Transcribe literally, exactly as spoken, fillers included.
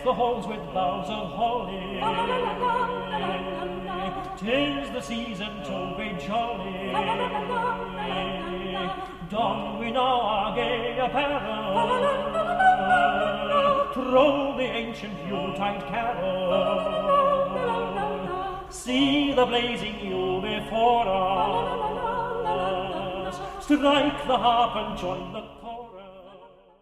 the halls with boughs of holly. Tis the season to be jolly. Don we now our gay apparel. Troll the ancient Yuletide carol. See the blazing Yule before us. Strike the harp and join the